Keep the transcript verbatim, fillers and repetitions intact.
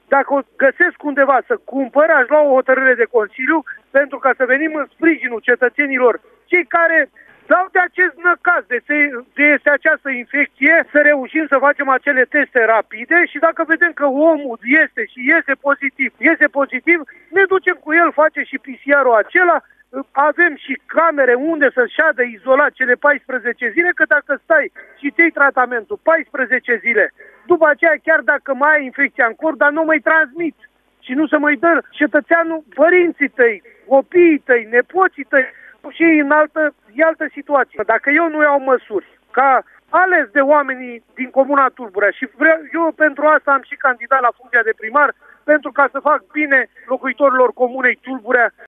Dacă o găsesc undeva să cumpăr, aș lua o hotărâre de Consiliu pentru ca să venim în sprijinul cetățenilor, cei care dau de acest năcaz, de, de este această infecție, să reușim să facem acele teste rapide și dacă vedem că omul este și iese pozitiv, iese pozitiv, ne ducem cu el, face și P C R-ul acela, avem și camere unde să șadă izolat cele paisprezece zile, că dacă stai și ții tratamentul paisprezece zile, după aceea chiar dacă mai ai infecția în corp, dar nu mai transmiți și nu se mai dă cetățeanul, părinții tăi, copiii tăi, nepoții tăi, și în altă, e altă situație. Dacă eu nu iau măsuri ca ales de oamenii din Comuna Tulburea și vreau, eu pentru asta am și candidat la funcția de primar, pentru ca să fac bine locuitorilor Comunei Tulburea,